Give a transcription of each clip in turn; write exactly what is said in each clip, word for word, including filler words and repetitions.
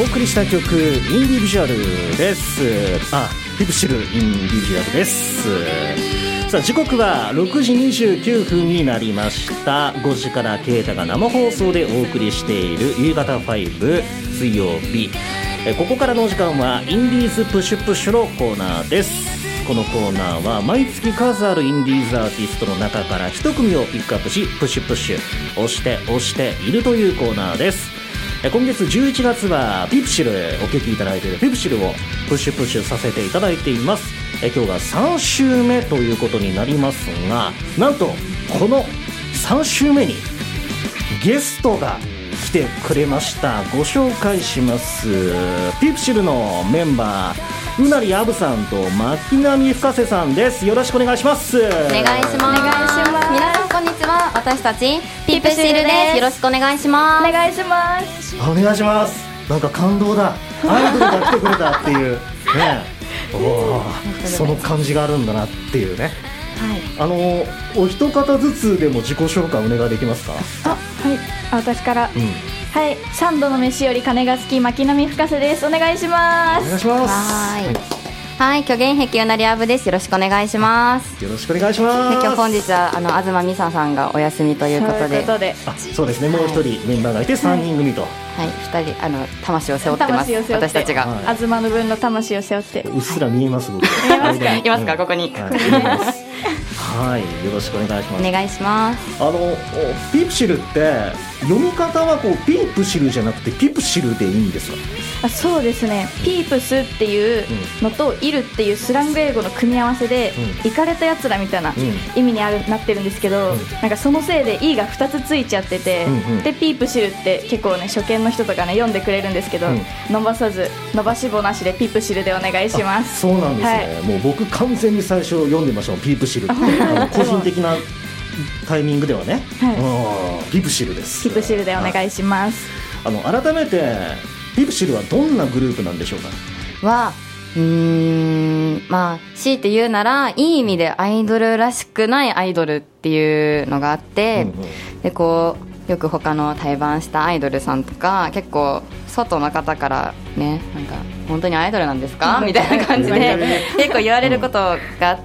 お送りした曲インディビジュアルです。あ、ピプシルインディビジュアルです。さあ時刻はろくじにじゅうきゅうふんになりました。ごじからケイタが生放送でお送りしている夕方ファイブ水曜日、えここからのお時間はインディーズプッシュプッシュのコーナーです。このコーナーは毎月数あるインディーズアーティストの中から一組をピックアップし、プッシュプッシュ押して押しているというコーナーです。今月じゅういちがつはピプシルお聴きいただいているピプシルをプッシュプッシュさせていただいています。え今日がさん週目ということになりますが、なんとこのさん週目にゲストが来てくれました。ご紹介します。ピプシルのメンバーうなりあぶさんと牧波深瀬さんです。よろしくお願いします。お願いします。お願いします。皆さんこんにちは。私たちピプシルです。よろしくお願いします。 お願いします。 お願いします。なんか感動だ。アイドルが来てくれたっていうね。おその感じがあるんだなっていうね。はい。あのお一方ずつでも自己紹介お願いできますか。 あ、はい。あ、私から。うん、はい、三度の飯より金が好き牧波深瀬です。お願いします。 お願いします。 はい、はい、虚言癖うなりあぶです。よろしくお願いします。 よろしくお願いします。 今日本日はあの東美沙さんがお休みということで、そういうことで、 あ、そうですね、もう一人メンバーがいてさんにん組と、はいはい、ふたりあの魂を背負ってます。私たちが、 はい、東の分の魂を背負ってうっすら見えます僕。 見えますか。いますか、うん、ここに。 はい、はい、よろしくお願いします。 お願いします。 あのピプシルって読み方はこうピープシルじゃなくてピプシルでいいんですか。 あ、そうですね、ピープスっていうのとイルっていうスラング英語の組み合わせで、うん、イカれたやつらみたいな意味にある、なってるんですけど、うん、なんかそのせいで E がふたつついちゃってて、うんうん、でピープシルって結構ね初見の人とかね読んでくれるんですけど、うん、伸ばさず伸ばし棒なしでピープシルでお願いします。 そうなんですね、はい、もう僕完全に最初読んでました。ピープシルってあの個人的なタイミングではね、はい、ピプシルです。 ピプシルでお願いします。 あの改めてピプシルはどんなグループなんでしょうか。 はうーんまあ強いて言うならいい意味でアイドルらしくないアイドルっていうのがあって、うんうん、でこうよく他の対バンしたアイドルさんとか結構外の方からね、なんか本当にアイドルなんですかみたいな感じで結構言われることがあって、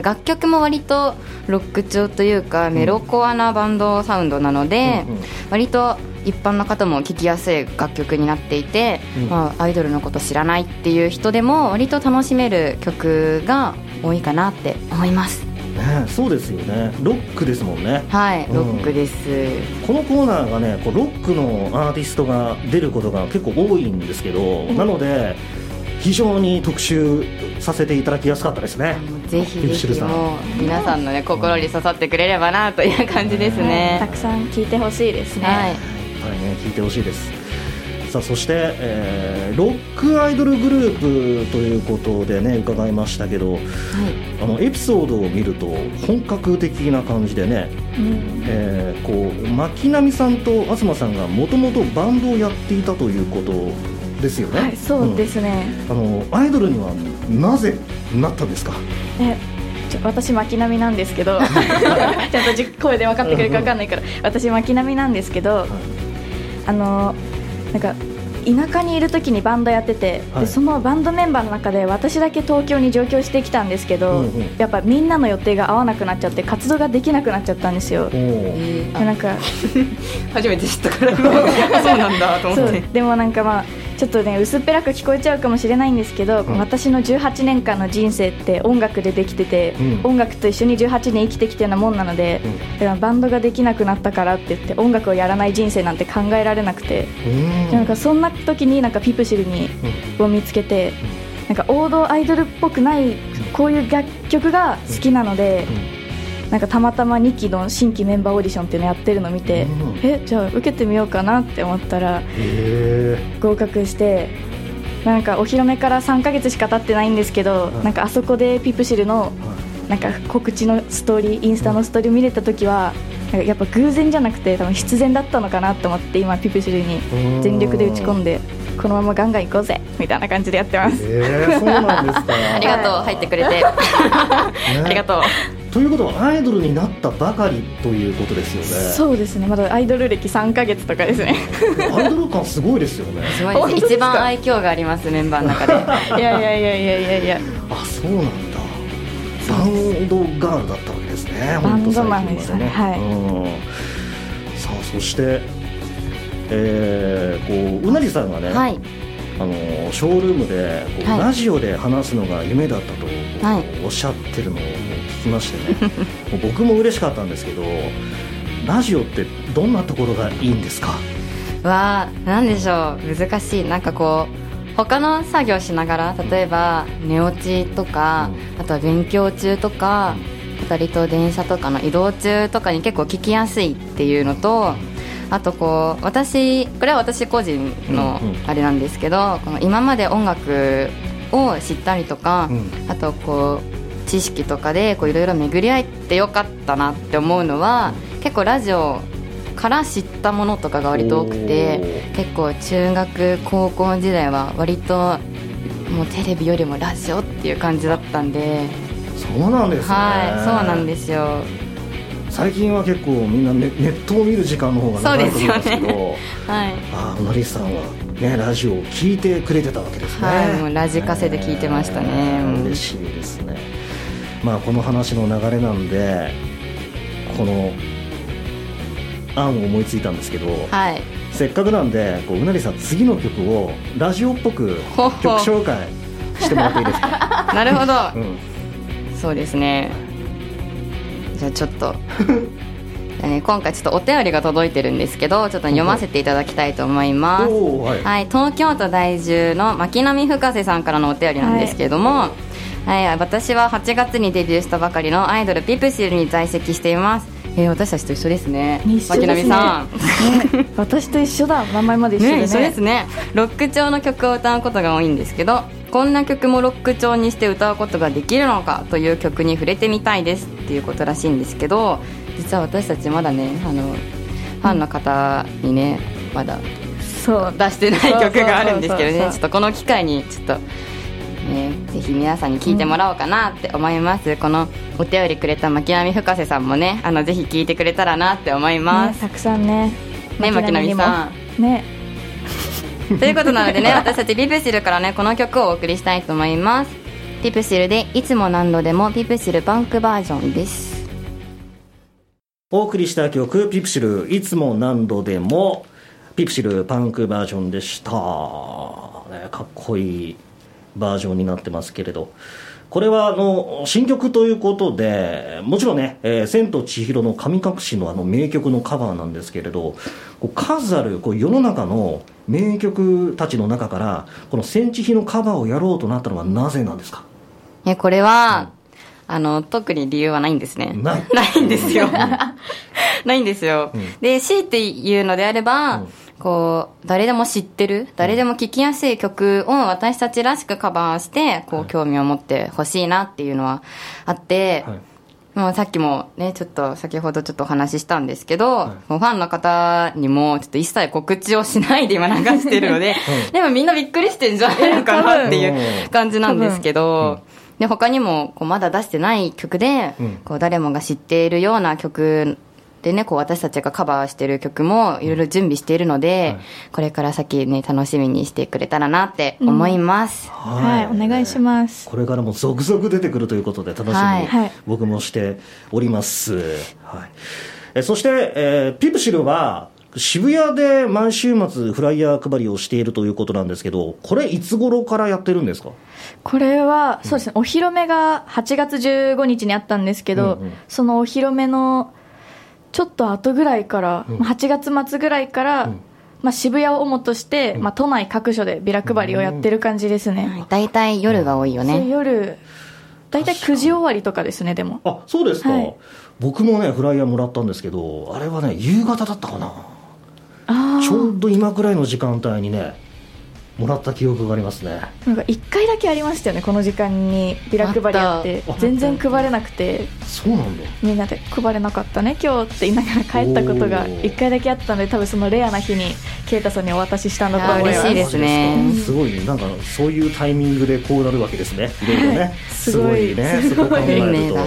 楽曲も割とロック調というかメロコアなバンドサウンドなので、割と一般の方も聴きやすい楽曲になっていて、まあ、アイドルのこと知らないっていう人でも割と楽しめる曲が多いかなって思います。 ね、そうですよね。ロックですもんね。 はい、ロックです、 うん、このコーナーがねこうロックのアーティストが出ることが結構多いんですけど、うん、なので非常に特集させていただきやすかったですね。 ぜひぜひもう皆さんの、ね、心に刺さってくれればなという感じですね、 うん、たくさん聴いてほしいですね。 はい、 はいね、聴いてほしいです。さあそして、えー、ロックアイドルグループということでね伺いましたけど、はい、あのエピソードを見ると本格的な感じでね、うんえー、こう牧波さんと東さんがもともとバンドをやっていたということですよね。 はい、そうですね、 うん、あのアイドルにはなぜなったんですか。 えちょ私牧波なんですけどちゃんと声で分かってくれるか分かんないから私牧波なんですけど、はい、あのなんか田舎にいる時にバンドやってて、はい、でそのバンドメンバーの中で私だけ東京に上京してきたんですけど、うんうん、やっぱみんなの予定が合わなくなっちゃって活動ができなくなっちゃったんですよ。でなんか初めて知ったからそうなんだと思って。 でもなんかまあちょっとね薄っぺらく聞こえちゃうかもしれないんですけど、うん、私のじゅうはちねんかんの人生って音楽でできてて、うん、音楽と一緒にじゅうはちねん生きてきてるようなもんなので、うん、だからバンドができなくなったからって言って音楽をやらない人生なんて考えられなくて、うん、なんかそんな時になんかピプシルに、うん、を見つけて、なんか王道アイドルっぽくないこういう楽曲が好きなので、うん、なんかたまたまにきの新規メンバーオーディションっていうのやってるのを見て、うん、えじゃあ受けてみようかなって思ったら合格して、なんかお披露目からさんかげつしか経ってないんですけど、なんかあそこでピプシルのなんか告知のストーリーインスタのストーリーを見れた時はなんかやっぱ偶然じゃなくて多分必然だったのかなと思って、今ピプシルに全力で打ち込んでこのままガンガン行こうぜみたいな感じでやってます。 えー、そうなんですかありがとう入ってくれてありがとう。 ということはアイドルになったばかりということですよね。 そうですね、まだアイドル歴さんかげつとかですね。 アイドル感すごいですよね。 すごいです。一番愛嬌がありますメンバーの中で。 いやいやいやいやいやいや。 あ、そうなんだ。バンドガールだったわけですね。 バンドマンですね。はい。 うん、さあそして、えー、こううなりさんがね、はい、あのショールームでこう、はい、ラジオで話すのが夢だったと、はい、おっしゃってるのを聞きましてね。もう僕も嬉しかったんですけど、ラジオってどんなところがいいんですか？ わー、なんでしょう、難しい。なんかこう他の作業しながら、例えば寝落ちとか、うん、あとは勉強中とか、ふたりと電車とかの移動中とかに結構聞きやすいっていうのと、あとこう私これは私個人のあれなんですけど、この今まで音楽を知ったりとか、あとこう知識とかでいろいろ巡り合ってよかったなって思うのは、結構ラジオから知ったものとかが割と多くて、結構中学高校時代は割ともうテレビよりもラジオっていう感じだったんで。 そうなんですね。 はい、そうなんですよ。 最近は結構みんな ネ, ネットを見る時間の方が長いと思うんですけど、 ね、はい、 あ、うなりさんは、ね、ラジオを聞いてくれてたわけですね。 はい、もうラジカセで聞いてましたね。えー、嬉しいですね。まあ、この話の流れなんでこの案を思いついたんですけど、はい、せっかくなんでこううなりさん次の曲をラジオっぽく曲紹介してもらっていいですか？ なるほど、うん、そうですね。じゃあちょっとね、今回ちょっとお便りが届いてるんですけど、ちょっと読ませていただきたいと思います。はい、はい、東京都在住の牧波深瀬さんからのお便りなんですけれども、はいはい、私ははちがつにデビューしたばかりのアイドルピプシルに在籍しています。えー、私たちと一緒ですね。牧波さん、 ね、私と一緒だ。名前まで一緒で ね, ね一緒ですね。ロック調の曲を歌うことが多いんですけど、こんな曲もロック調にして歌うことができるのかという曲に触れてみたいですっていうことらしいんですけど、実は私たちまだね、あのファンの方にねまだそう出してない曲があるんですけどね、ちょっとこの機会にちょっと、ね、ぜひ皆さんに聴いてもらおうかなって思います。うん、このお便りくれた牧波深瀬さんもね、あのぜひ聴いてくれたらなって思います。 ね、たくさんねね、牧波さんねということなのでね、私たちピプシルからねこの曲をお送りしたいと思います。ピプシルでいつも何度でも、ピプシルパンクバージョンです。 お送りした曲、ピプシルいつも何度でも、ピプシルパンクバージョンでした、ね、かっこいいバージョンになってますけれど、これはあの新曲ということで、もちろんね、えー、千と千尋の神隠しのあの名曲のカバーなんですけれど、こう数あるこう世の中の名曲たちの中からこの千千尋のカバーをやろうとなったのはなぜなんですか？ えこれは、うん、あの特に理由はないんですね。 ないないんですよ。ないんですよ。うん、で強いて言うのであれば、うん、こう誰でも知ってる、誰でも聴きやすい曲を私たちらしくカバーしてこう興味を持ってほしいなっていうのはあって、はい、もうさっきもねちょっと先ほどちょっとお話ししたんですけど、はい、もうファンの方にもちょっと一切告知をしないで今流してるので、うん、でもみんなびっくりしてんじゃないのかなっていう感じなんですけど、で他にもこうまだ出してない曲で、うん、こう誰もが知っているような曲でね、こう私たちがカバーしてる曲もいろいろ準備しているので、はい、これから先ね楽しみにしてくれたらなって思います。 うん、はい、はい、お願いします。 これからも続々出てくるということで楽しみに僕もしております。はいはい、えそして、えー、ピプシルは渋谷で毎週末フライヤー配りをしているということなんですけど、これいつ頃からやってるんですか？ これはそうですね、うん、お披露目がはちがつじゅうごにちにあったんですけど、うんうん、そのお披露目のちょっと後ぐらいから、うん、はちがつ末ぐらいから、うん、まあ、渋谷を主として、うん、まあ、都内各所でビラ配りをやってる感じですね。 だいたい夜が多いよね。 そう夜だいたいくじ終わりとかですね。でもあ、そうですか。はい、僕もねフライヤーもらったんですけど、あれはね夕方だったかな。あ、ちょうど今くらいの時間帯にねもらった記憶がありますね。 なんかいっかいだけありましたよね、この時間にビラ配りあって全然配れなくて。 そうなんだ。 みんなで配れなかったね今日って言いながら帰ったことがいっかいだけあったので、多分そのレアな日にケイタさんにお渡ししたんだと思います。 嬉しいですね。 すごいね、なんかそういうタイミングでこうなるわけですね。いろいろね。すごいね。そこ考えると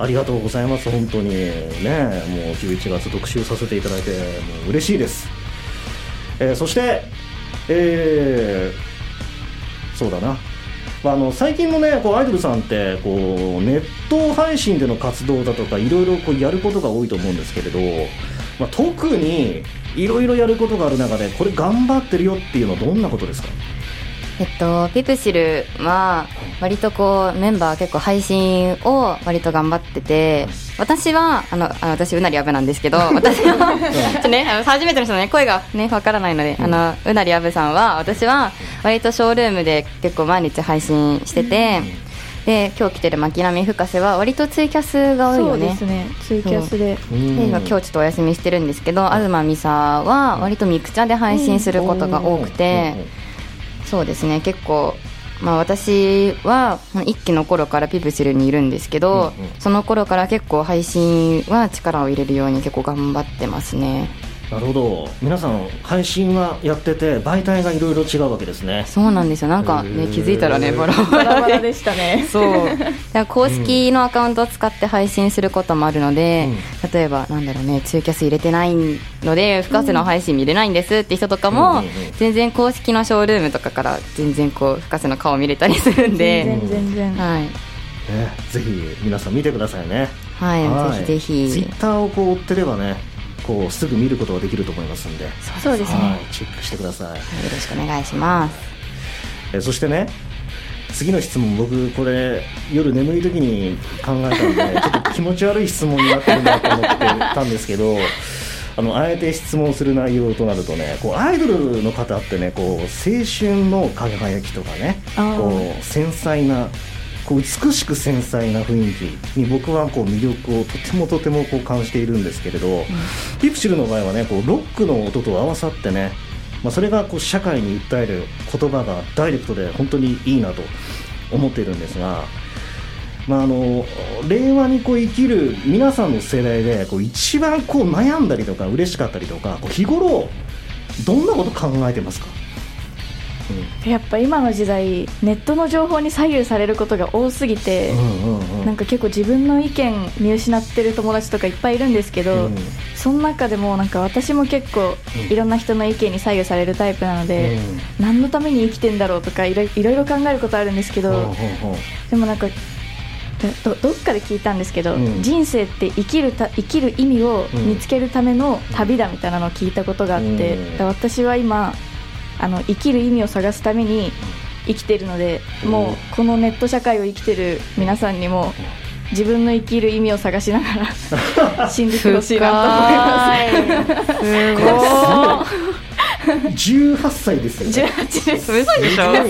ありがとうございます。本当にね、もうじゅういちがつ特集させていただいてもう嬉しいです。えー、そして、えー、そうだな、まあ、あの最近のねこうアイドルさんってこうネット配信での活動だとかいろいろこうやることが多いと思うんですけれど、まあ、特にいろいろやることがある中でこれ頑張ってるよっていうのはどんなことですか？ えっと、ピプシルは割とこうメンバー結構配信を割と頑張ってて、私はあのあの私うなりあぶなんですけど私はちょっと、ね、あの初めての人の、ね、声が、ね、わからないので、あのうなりあぶさんは私は割とショールームで結構毎日配信してて、で今日来てる巻波深瀬は割とツイキャスが多いよね。 そうですね、ツイキャスで、 で今今日ちょっとお休みしてるんですけど、東美沙は割とミクチャで配信することが多くて、そうですね、結構、まあ、私はいっきの頃からピプシルにいるんですけど、うんうん、その頃から結構配信は力を入れるように結構頑張ってますね。 なるほど、皆さん配信はやってて媒体がいろいろ違うわけですね。 そうなんですよ、なんか、ね、気づいたらねバラバラバラでしたね。 そうだから公式のアカウントを使って配信することもあるので、うん、例えばなんだろうね、ツイキャス入れてないので深瀬の配信見れないんですって人とかも、うん、全然公式のショールームとかから全然こう深瀬の顔見れたりするんで、 全然全然、 はい、ね、ぜひ皆さん見てくださいね。 はい、はい、ぜひぜひツイッターをこう追ってればね、こうすぐ見ることができると思いますんで、 そうですね、 はい、チェックしてください。はい、よろしくお願いします。 えそしてね、次の質問、僕これ夜眠い時に考えたんでちょっと気持ち悪い質問になってるなと思ってたんですけどあのあえて質問する内容となるとね、こうアイドルの方ってね、こう青春の輝きとかね、こう繊細なこう美しく繊細な雰囲気に僕はこう魅力をとてもとてもこう感じているんですけれど、うん、ピプシルの場合はね、こうロックの音と合わさってね、まあ、それがこう社会に訴える言葉がダイレクトで本当にいいなと思っているんですが、まあ、あの令和にこう生きる皆さんの世代でこう一番こう悩んだりとか嬉しかったりとか、こう日頃どんなこと考えてますか？ うん、やっぱ今の時代ネットの情報に左右されることが多すぎて、うんうんうん、なんか結構自分の意見見失ってる友達とかいっぱいいるんですけど、うん、その中でもなんか私も結構いろんな人の意見に左右されるタイプなので、うん、何のために生きてんだろうとかいろいろ考えることあるんですけど、うんうんうん、でもなんか ど, どっかで聞いたんですけど、うん、人生って生きるた生きる意味を見つけるための旅だみたいなのを聞いたことがあって、うん、私は今あの生きる意味を探すために生きているので、もうこのネット社会を生きている皆さんにも自分の生きる意味を探しながら信じてほしいなと思います。 すごいじゅうはっさいですよね。 じゅうはちです。嘘でしょ。すごい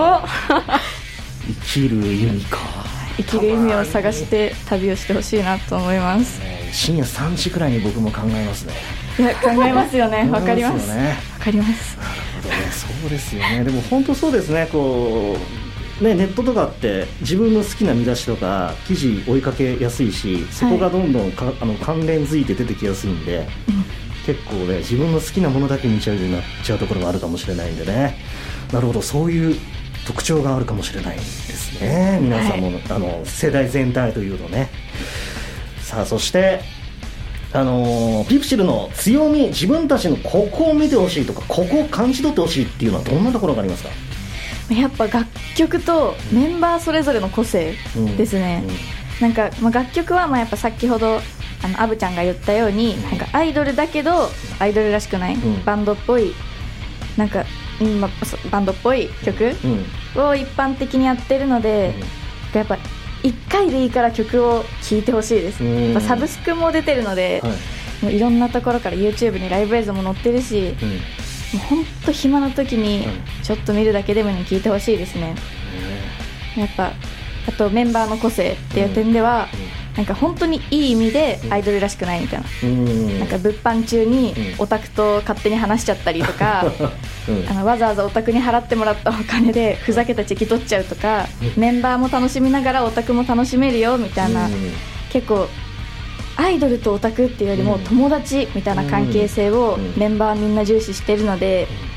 生きる意味か。 生きる意味を探して旅をしてほしいなと思います。 深夜さんじくらいに僕も考えますね。 いや考えますよね。わかります。わかります。 なるほどね。そうですよね。でも本当そうですね。こうね、ネットとかって自分の好きな見出しとか記事追いかけやすいし、そこがどんどんか、はい、あの関連づいて出てきやすいんで、うん、結構ね自分の好きなものだけ見ちゃうようになっちゃうところがあるかもしれないんでね。なるほど、そういう特徴があるかもしれないですね。皆さんも、はい、あの世代全体というとね。さあそしてあのー、ピプシルの強み、自分たちのここを見てほしいとかここを感じ取ってほしいっていうのはどんなところがありますか？ やっぱ楽曲とメンバーそれぞれの個性ですね、うんうん、なんか、まあ、楽曲はまあやっぱ先ほどあのアブちゃんが言ったように、うん、なんかアイドルだけどアイドルらしくない、うん、バンドっぽいなんか、うんまあ、バンドっぽい曲を一般的にやってるので、うん、やっぱいっかいでいいから曲を聴いてほしいです、うん、やっぱサブスクも出てるので、はい、もういろんなところから YouTube にライブ映像も載ってるし、うん、もうほんと暇な時にちょっと見るだけでもに聴いてほしいですね、うん、やっぱあとメンバーの個性っていう点では、うんうん、なんか本当にいい意味でアイドルらしくないみたいな、うん、なんか物販中にオタクと勝手に話しちゃったりとか、うん、あのわざわざオタクに払ってもらったお金でふざけたチェキ取っちゃうとか、うん、メンバーも楽しみながらオタクも楽しめるよみたいな、うん、結構アイドルとオタクっていうよりも友達みたいな関係性をメンバーみんな重視してるので、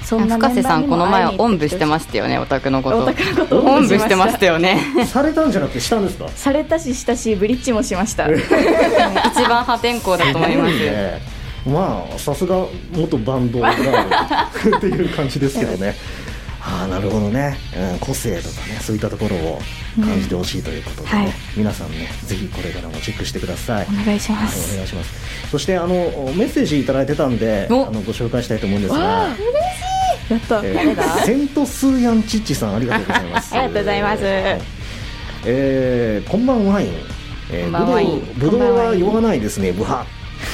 そんなメンバーにも深瀬さんこの前会いに行おんぶってきてほしいしてましたよね、オタクのこと。 オタクのことおんぶしてましたよねされたんじゃなくてしたんですか？ されたししたしブリッジもしました一番破天荒だと思います。 ね、まあさすが元バンドガールっていう感じですけどねああなるほどね、うん、個性とかねそういったところを感じてほしいということで、ね、 うんはい、 皆さんねぜひこれからもチェックしてください。 お願いします、 はい、お願いします。そしてあのメッセージいただいてたんであのご紹介したいと思うんですが、 わあ嬉しい、やった、 えー、 誰だセントスーヤンチッチさんありがとうございますありがとうございます、 えー、こんばんワイン、えー、 こんばんワインぶどうぶどうは酔わないですねブハ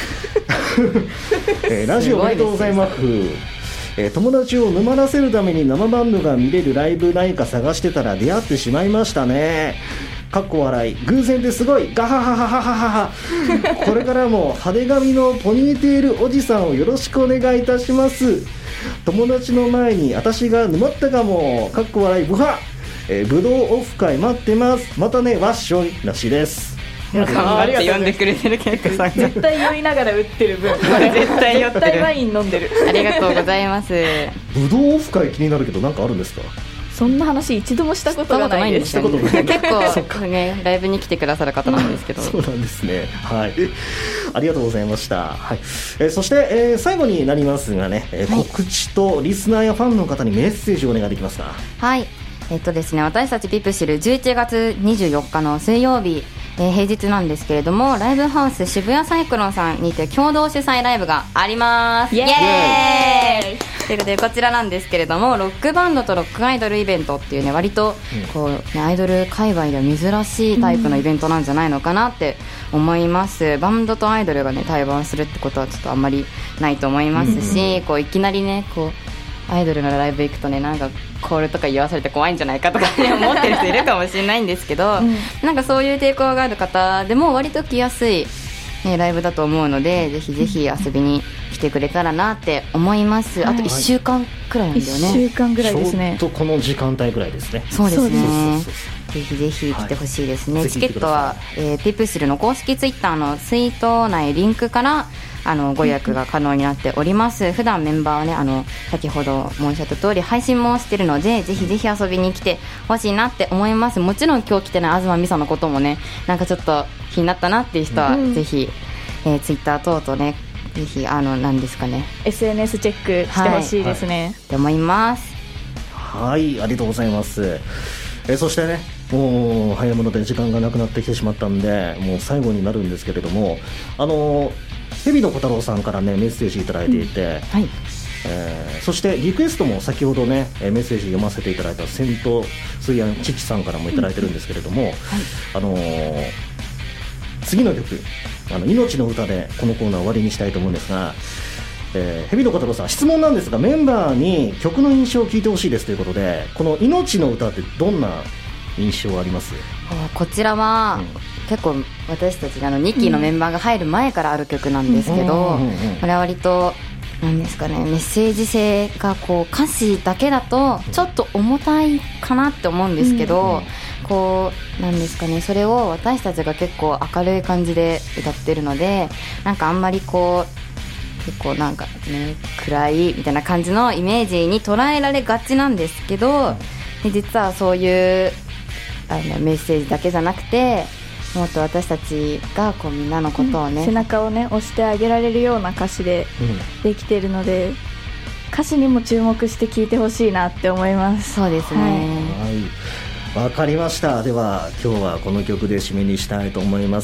えー、ラジオおめでとうございます。えー、友達を沼らせるために生バンドが見れるライブ何か探してたら出会ってしまいましたね。かっこ笑い、偶然ですごいガハハハハハハこれからも派手髪のポニーテールおじさんをよろしくお願いいたします。友達の前に私が沼ったかもかっこ笑いブハ、えー、ぶどうオフ会待ってます。またねワッショイらしいです。 頑張って呼んでくれてるケイコさん絶対酔いながら打ってる分これ絶対酔ってる絶対ワイン飲んでるありがとうございます。 ぶどうオフ会気になるけど何かあるんですか？ そんな話一度もしたことがないです。 したことない結構ねライブに来てくださる方なんですけどそうなんですね、はい、ありがとうございました、はい。えー、そして、えー、最後になりますがね、えーはい、告知とリスナーやファンの方にメッセージをお願いできますか？ はい、えっとですね、私たちピプシルじゅういちがつにじゅうよっかの水曜日、えー、平日なんですけれどもライブハウス渋谷サイクロンさんにて共同主催ライブがあります。イエーイということでこちらなんですけれどもロックバンドとロックアイドルイベントっていうね割とこう、ね、アイドル界隈では珍しいタイプのイベントなんじゃないのかなって思います、うん、バンドとアイドルがね対バンするってことはちょっとあんまりないと思いますし、うん、こういきなりねこうアイドルのライブ行くとねなんかコールとか言わされて怖いんじゃないかとか、ね、思ってる人いるかもしれないんですけど、うん、なんかそういう抵抗がある方でも割と来やすい、ね、ライブだと思うのでぜひぜひ遊びに来てくれたらなって思います、はい、あといっしゅうかんくらいなんだよね。 いっしゅうかんぐらいですね。 ちょっとこの時間帯ぐらいですね。 そうですね。ぜひぜひ来てほしいですね、はい、チケットは、えー、ピプシルの公式ツイッターのツイート内リンクからあのご予約が可能になっております。普段メンバーはねあの先ほど申し上げた通り配信もしてるのでぜひぜひ遊びに来てほしいなって思います。もちろん今日来てない東美沙のこともねなんかちょっと気になったなっていう人は、うん、ぜひ、えー、ツイッター等々ねぜひあの何ですかねエスエヌエス チェックしてほしいですね、はいはい、 って思います。 はい、ありがとうございます。えそしてねもう早いもので時間がなくなってきてしまったんでもう最後になるんですけれどもあのヘビの小太郎さんからねメッセージいただいていて、うんはいえー、そしてリクエストも先ほどねメッセージ読ませていただいたセントスイヤンチッチさんからもいただいてるんですけれども、うんはいあのー、次の曲あの命の歌でこのコーナー終わりにしたいと思うんですが、えー、ヘビの小太郎さん質問なんですがメンバーに曲の印象を聞いてほしいですということでこの命の歌ってどんな印象あります？ こちらは、うん、結構私たちあのにきのメンバーが入る前からある曲なんですけど、うんうんうんうん、これは割となんですかねメッセージ性がこう歌詞だけだとちょっと重たいかなって思うんですけど、うんうん、こうなんですかねそれを私たちが結構明るい感じで歌ってるのでなんかあんまりこう結構なんかね暗いみたいな感じのイメージに捉えられがちなんですけどで実はそういうあのメッセージだけじゃなくてもっと私たちがこうみんなのことをね、うん、背中をね押してあげられるような歌詞でできているので、うん、歌詞にも注目して聴いてほしいなって思います。 そうですね、 はい、わかりました。では今日はこの曲で締めにしたいと思います。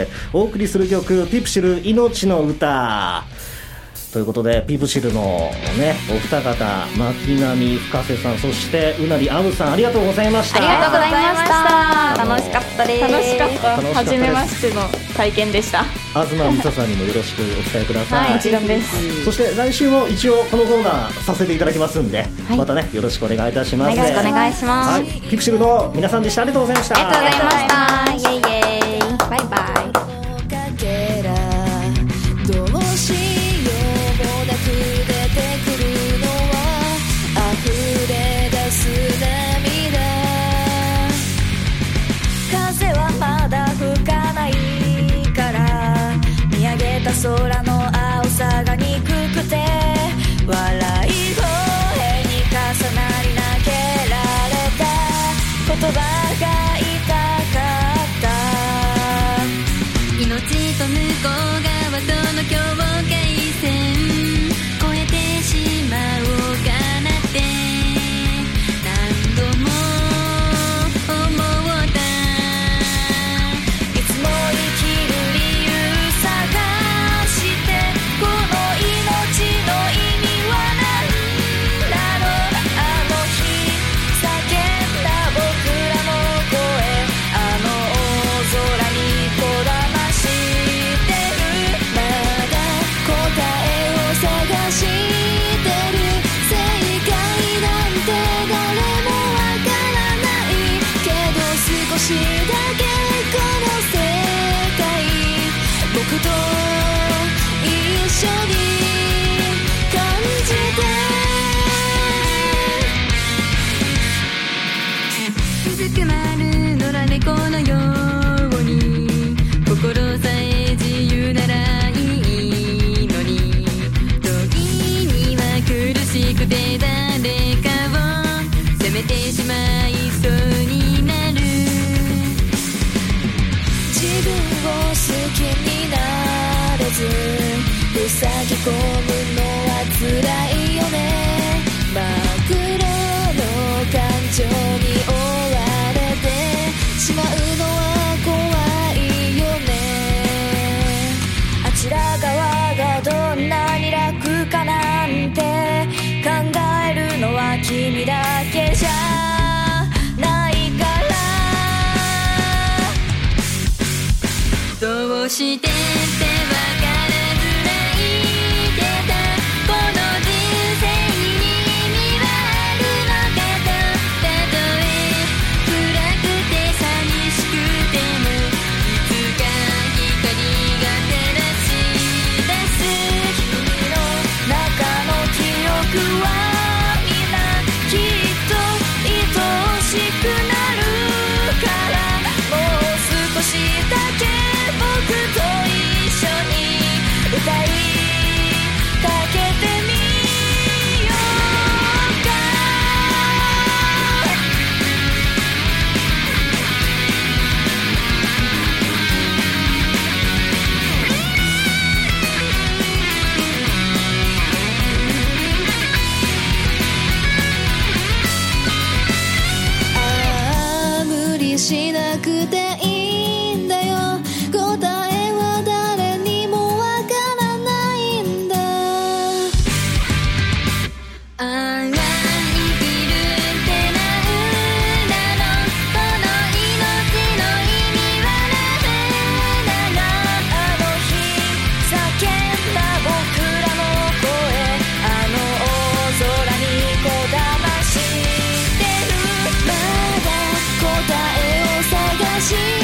お送りする曲ピプシル命の歌ということでピプシルのねお二方牧波深瀬さんそしてうなりあむさんありがとうございました。 ありがとうございました。楽しかったです。 楽しかった初めましての体験でした。 東美沙さんにもよろしくお伝えください、 はい、もちろんです。 そして来週も一応このコーナーさせていただきますんで、はい、またねよろしくお願いいたします。 よろしくお願いします、はい、 ピプシルの皆さんでした。ありがとうございました。 ありがとうございました。イエイイエイバイバイ。どうしようもなく出てくるのは溢れ出す涙。風はまだ吹かないから見上げた空の青さが憎くて笑い声しだけこの世界僕と一緒に感じてうずくまる野良猫のように心さえ自由ならいいのに時には苦しくて誰かを責めてしまいそうになる自分を好きになれず塞ぎ込むのは辛いよね真っ黒の感情に追われてしまうのは怖いよねあちら側がどんなに楽かなんて考えるのは君だけじゃないからどうしてってわからず泣いてたこの人生に意味はあるのかとたとえ暗くて寂しくてもいつか光が照らし出す君の中の記憶はみんなきっと愛しくなるからもう少しだけ僕と一緒に歌いかけてみようかああ無理しなくていいんだよ答えは誰にもわからないんだああ生きるってなんだろうこの命の意味はなんだろうあの日叫んだ僕らの声あの大空にこだましてるまだ答えを探して